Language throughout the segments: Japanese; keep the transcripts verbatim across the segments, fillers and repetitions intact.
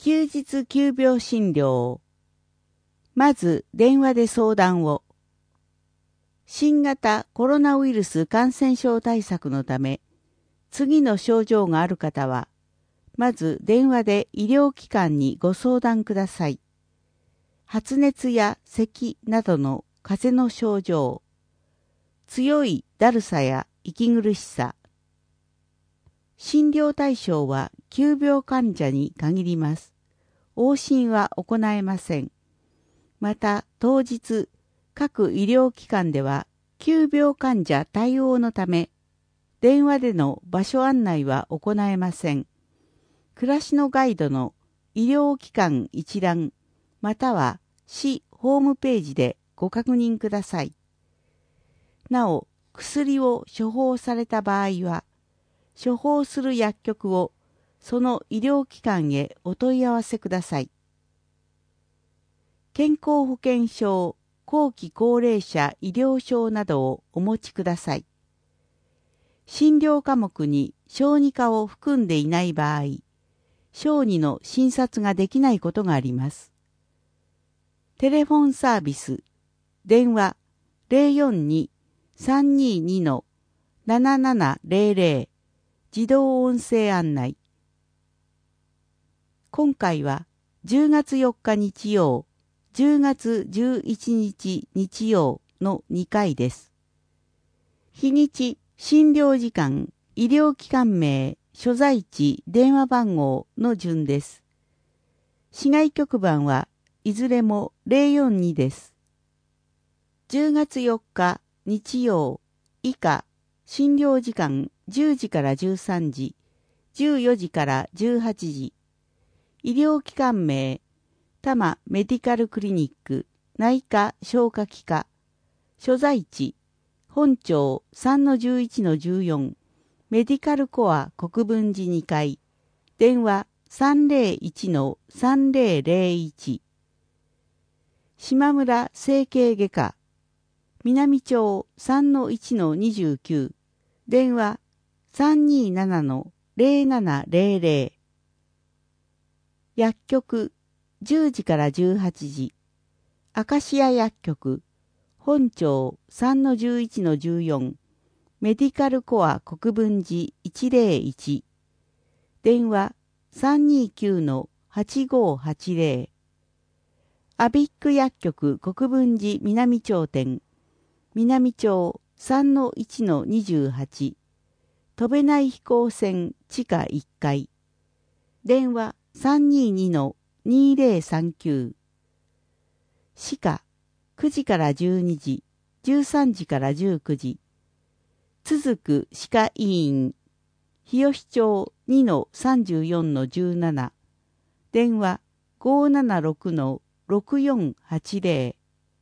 休日急病診療。まず電話で相談を。新型コロナウイルス感染症対策のため、次の症状がある方は、まず電話で医療機関にご相談ください。発熱や咳などの風邪の症状、強いだるさや息苦しさ。診療対象は急病患者に限ります。往診は行えません。また当日、各医療機関では急病患者対応のため、電話での場所案内は行えません。暮らしのガイドの医療機関一覧、または市ホームページでご確認ください。なお、薬を処方された場合は、処方する薬局をその医療機関へお問い合わせください。健康保険証、後期高齢者医療証などをお持ちください。診療科目に小児科を含んでいない場合、小児の診察ができないことがあります。テレフォンサービス、電話 ゼロよんに さんにに ななななゼロゼロ 自動音声案内。今回はじゅうがつよっか日曜、じゅうがつじゅういちにち日曜のにかいです。日にち、診療時間、医療機関名、所在地、電話番号の順です。市外局番はいずれもゼロよんにです。じゅうがつよっか日曜以下、診療時間じゅうじからじゅうさんじ、じゅうよじからじゅうはちじ。医療機関名、多摩メディカルクリニック、内科消化器科。所在地、本町 さんのじゅういちのじゅうよん、メディカルコア国分寺にかい。電話 さんゼロいちのさんゼロゼロいち。島村整形外科、南町 さんのいちのにじゅうきゅう。電話 さんにななのゼロななゼロゼロ。薬局じゅうじからじゅうはちじ。アカシア薬局、本町 さんのじゅういちのじゅうよん。メディカルコア国分寺いちゼロいち。電話 さんにきゅうのはちごはちゼロ。アビック薬局国分寺南町店、南町 さんのいちのにじゅうはち。飛べない飛行船地下いっかい。電話 さんににのにゼロさんきゅう。歯科くじからじゅうにじ、じゅうさんじからじゅうくじ。続く歯科医院、日吉町 にのさんじゅうよんのじゅうなな。電話 ごーななろくのろくよんはちゼロ。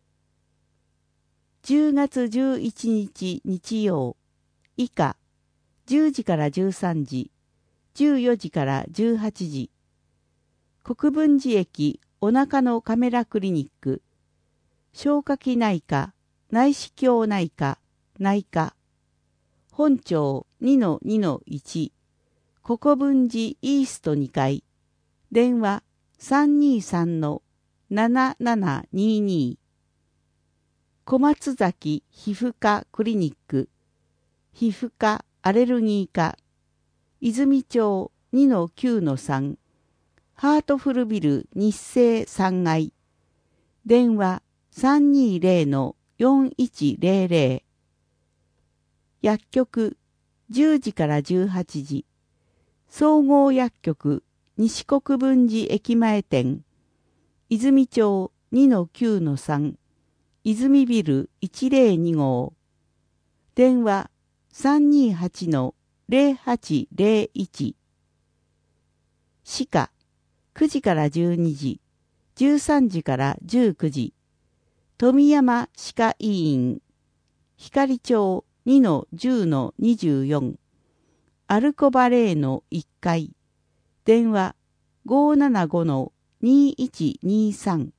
じゅうがつじゅういちにち日曜、以下、じゅうじからじゅうさんじ、じゅうよじからじゅうはちじ。国分寺駅お腹のカメラクリニック、消化器内科、内視鏡内科、内科。本町 にのにのいち、国分寺イーストにかい。電話 さんにさんのななななにに。小松崎皮膚科クリニック、皮膚科アレルギー科、泉町 にのきゅうのさん、ハートフルビル日生さんがい。電話 さんにゼロのよんいちゼロゼロ。薬局じゅうじからじゅうはちじ。総合薬局西国分寺駅前店、泉町 にのきゅうのさん、泉ビルいちゼロにごう。電話 さんにはちのゼロはちゼロいち。歯科くじからじゅうにじ、じゅうさんじからじゅうくじ。富山歯科医院、光町 にのじゅうのにじゅうよん。アルコバレーのいっかい。電話 ごーななごのにいちにさん。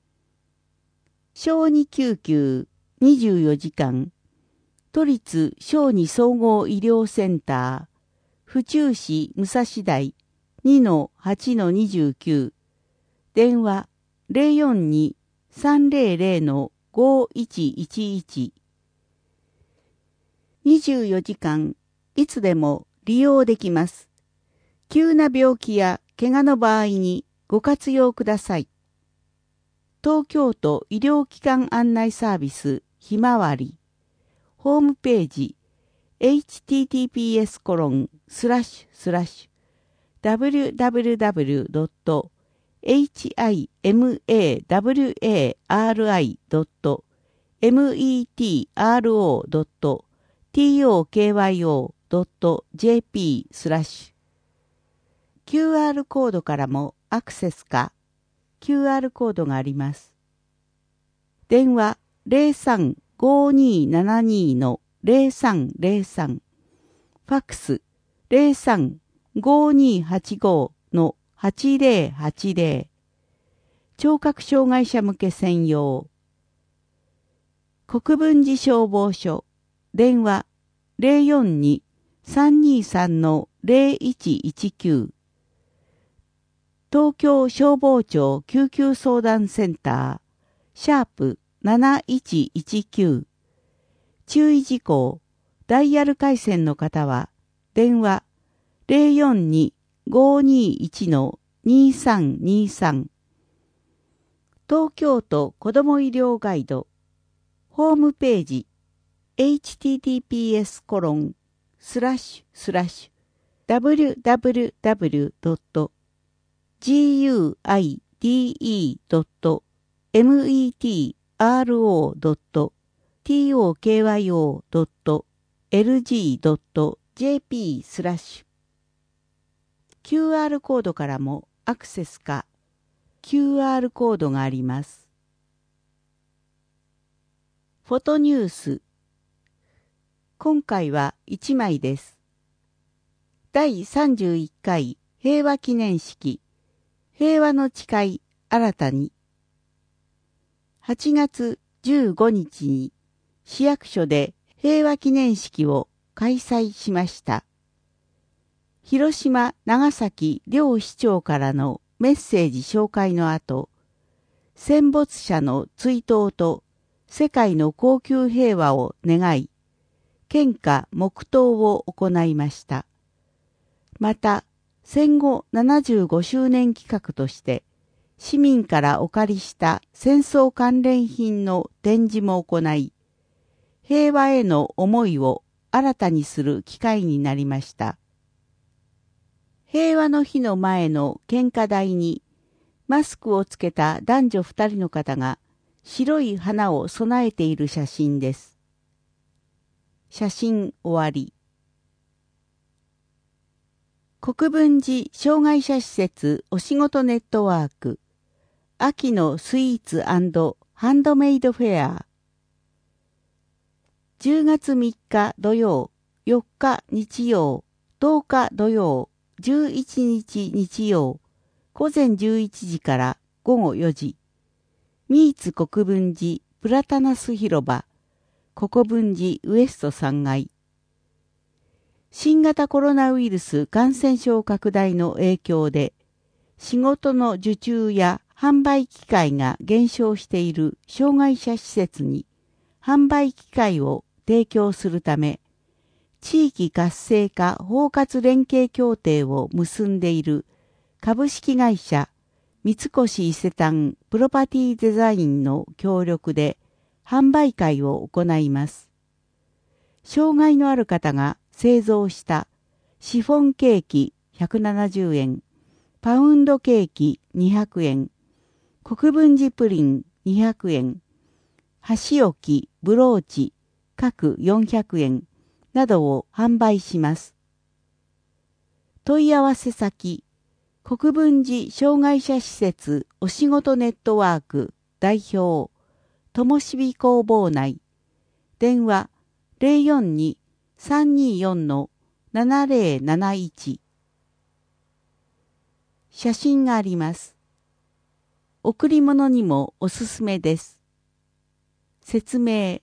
小児救急にじゅうよじかん。都立小児総合医療センター、府中市武蔵台にのはちのにじゅうきゅう、電話 ゼロよんに さんゼロゼロのごいちいちいち。にじゅうよじかんいつでも利用できます。急な病気や怪我の場合にご活用ください。東京都医療機関案内サービスひまわり。ホームページ エイチティーティーピーエスコロンスラッシュスラッシュダブリューダブリューダブリュードットエイチアイエムエーダブリューエーアールアイドットメトロドットトクドットジェーピースラッシュ キューアール コードからもアクセスか キューアール コードがあります。電話 ゼロさん ごにーななにー のゼロさんゼロさん、ファックス ゼロさん ごにーはちご のはちゼロはちゼロ、聴覚障害者向け専用。国分寺消防署、電話 ゼロよんに さんにーさん のゼロいちいちきゅう、東京消防庁救急相談センター、シャープなないちいちきゅう、注意事項、ダイヤル回線の方は、電話 ゼロよんに ごにーいち のにさんにさん、東京都子ども医療ガイド、ホームページ、エイチティーティーピーエスコロンスラッシュスラッシュダブリューダブリューダブリュードットガイドドットメトロドットトクドットエルジードットジェーピースラッシュ キューアール コードからもアクセスか キューアール コードがあります。フォトニュース。今回はいちまいです。だいさんじゅういっかい平和記念式平和の誓い新たにはちがつじゅうごにちに市役所で平和記念式を開催しました。広島、長崎両市長からのメッセージ紹介の後、戦没者の追悼と世界の恒久平和を願い、献花黙祷を行いました。また、戦後ななじゅうごしゅうねん企画として、市民からお借りした戦争関連品の展示も行い、平和への思いを新たにする機会になりました。平和の日の前の献花台に、マスクをつけた男女二人の方が白い花を備えている写真です。写真終わり。国分寺障害者施設お仕事ネットワーク秋のスイーツ&ハンドメイドフェアじゅうがつみっか土曜、よっか日曜、とおか土曜、じゅういちにち日曜、午前じゅういちじから午後よじ、ミーツ国分寺プラタナス広場、国分寺ウエストさんがい。新型コロナウイルス感染症拡大の影響で、仕事の受注や販売機会が減少している障害者施設に販売機会を提供するため、地域活性化包括連携協定を結んでいる株式会社三越伊勢丹プロパティデザインの協力で販売会を行います。障害のある方が製造したシフォンケーキひゃくななじゅうえん、パウンドケーキにひゃくえん、国分寺プリンにひゃくえん、箸置き、ブローチ各よんひゃくえんなどを販売します。問い合わせ先、国分寺障害者施設お仕事ネットワーク代表、ともしび工房内、電話ゼロよんに さんにーよん のななゼロなないち。写真があります。贈り物にもおすすめです。説明。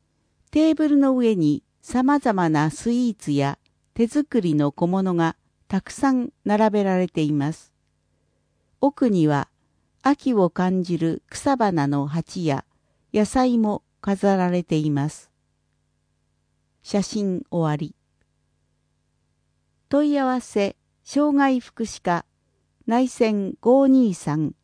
テーブルの上に様々なスイーツや手作りの小物がたくさん並べられています。奥には秋を感じる草花の鉢や野菜も飾られています。写真終わり。問い合わせ障害福祉課内線ごーにーさん。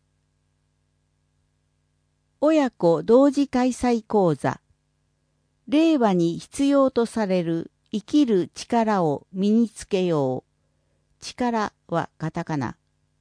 親子同時開催講座。令和に必要とされる生きる力を身につけよう。力はカタカナ。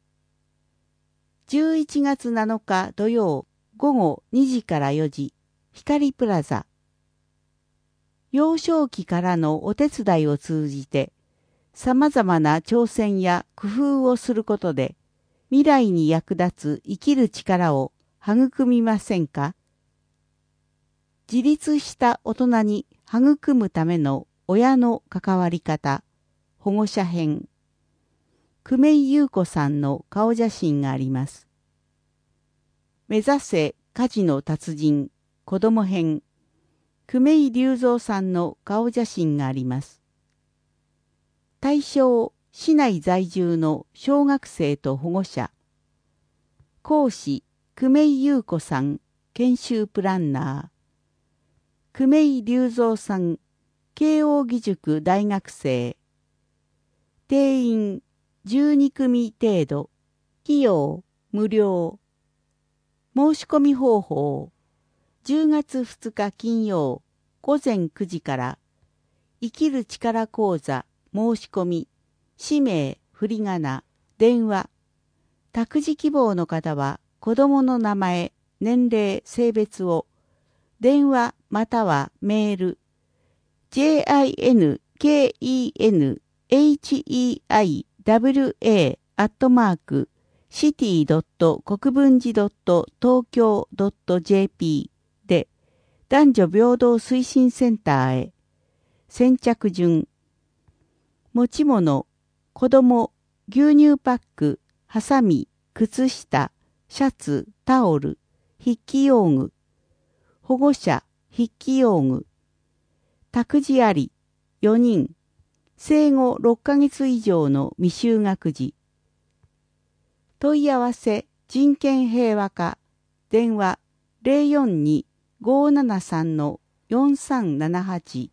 じゅういちがつなのか土曜午後にじからよじ、光プラザ。幼少期からのお手伝いを通じて、様々な挑戦や工夫をすることで、未来に役立つ生きる力を育みませんか？自立した大人に育むための親の関わり方、保護者編。久米優子さんの顔写真があります。目指せ家事の達人、子供編。久米隆三さんの顔写真があります。対象、市内在住の小学生と保護者。講師、久米優子さん、研修プランナー。久米隆三さん、慶応義塾大学生。定員じゅうにくみ程度。費用無料。申し込み方法。じゅうがつふつか金曜午前くじから生きる力講座申し込み、氏名、振り仮名、電話。託児希望の方は子供の名前、年齢、性別を電話またはメール ジェイアイエヌケーイーエヌエイチイーアイダブリューエー アットマークシティドット国分寺ドット東京ドットジェーピー で男女平等推進センターへ。先着順。持ち物、子供、牛乳パック、ハサミ、靴下、シャツ、タオル、筆記用具。保護者、筆記用具。託児あり、よにん。生後ろっかげつ以上の未就学児。問い合わせ、人権平和課。電話、ゼロよんに ごーななさん よんさんななはち。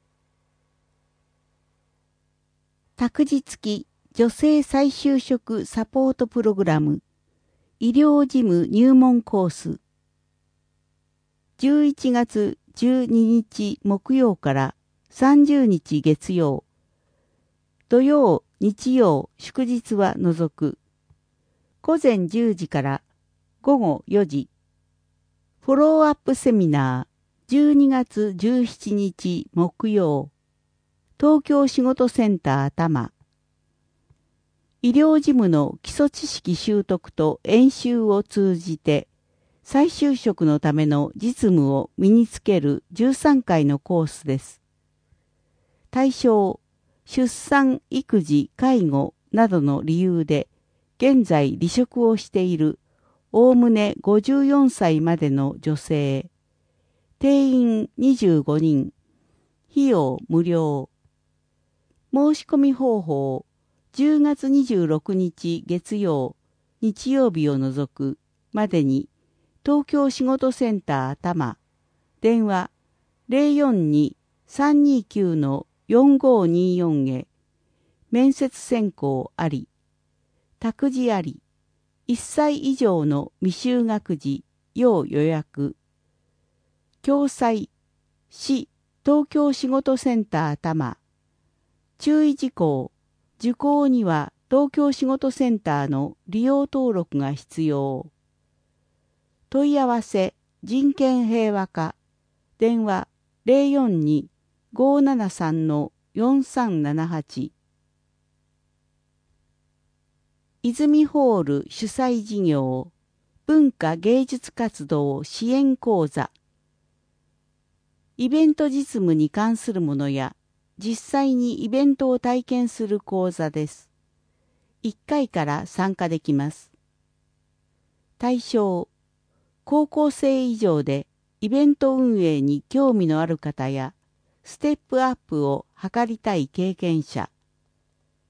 託児付き女性再就職サポートプログラム。医療事務入門コース。じゅういちがつじゅうににち木曜からさんじゅうにち月曜。土曜、日曜、祝日は除く。午前じゅうじから午後よじ。フォローアップセミナーじゅうにがつじゅうしちにち木曜。東京仕事センター多摩。医療事務の基礎知識習得と演習を通じて再就職のための実務を身につけるじゅうさんかいのコースです。対象、出産、育児、介護などの理由で現在離職をしているおおむねごじゅうよんさいまでの女性。定員にじゅうごにん。費用無料。申し込み方法。じゅうがつにじゅうろくにち月曜、日曜日を除くまでに東京仕事センター多摩。電話 ゼロよんに さんにきゅう よんごによん へ。面接選考あり。託児あり。いっさい以上の未就学児要予約。共済市東京仕事センター多摩。注意事項。受講には東京仕事センターの利用登録が必要。問い合わせ人権平和課。電話 ゼロよんに ごーななさん よんさんななはち。泉ホール主催事業文化芸術活動支援講座。イベント実務に関するものや実際にイベントを体験する講座です。いっかいから参加できます。対象、高校生以上でイベント運営に興味のある方やステップアップを図りたい経験者。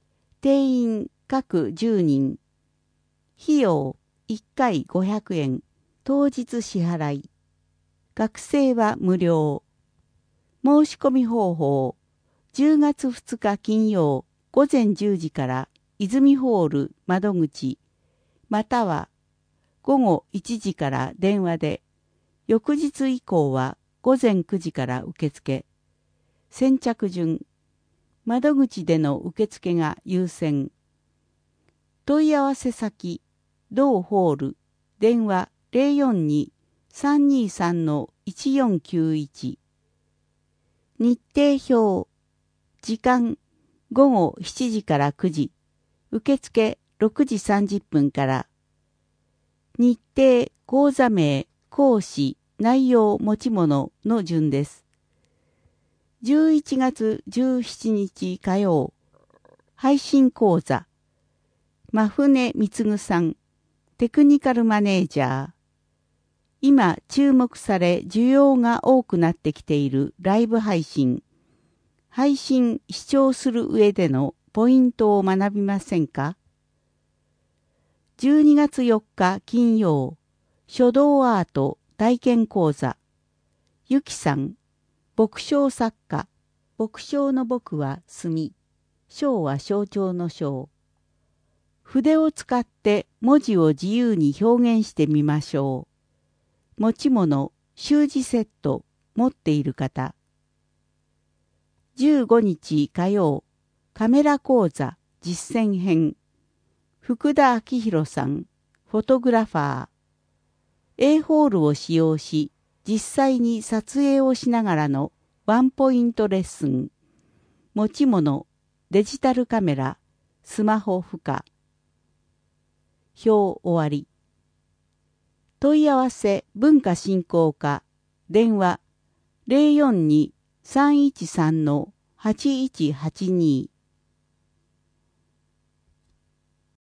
定員各じゅうにん。費用いっかいごひゃくえん。当日支払い。学生は無料。申し込み方法。じゅうがつふつか金曜午前じゅうじから泉ホール窓口、または午後いちじから電話で、翌日以降は午前くじから受付。先着順。窓口での受付が優先。問い合わせ先、同ホール、電話 ゼロよんに さんにさん いちよんきゅういち。日程表、時間、午後しちじからくじ、受付ろくじさんじゅっぷんから。日程、講座名、講師、内容、持ち物の順です。じゅういちがつじゅうしちにち火曜、配信講座、真船貢さん、テクニカルマネージャー。今注目され需要が多くなってきているライブ配信。配信視聴する上でのポイントを学びませんか？じゅうにがつよっか金曜、書道アート体験講座。ゆきさん、墨章作家。墨章の墨は墨。章は象徴の章。筆を使って文字を自由に表現してみましょう。持ち物、習字セット、持っている方。じゅうごにち火曜、カメラ講座実践編。福田明宏さん、フォトグラファー。A ホールを使用し、実際に撮影をしながらのワンポイントレッスン。持ち物、デジタルカメラ、スマホ負荷。表終わり。問い合わせ文化振興課、電話 ゼロよんに さんいちさん はちいちはちに。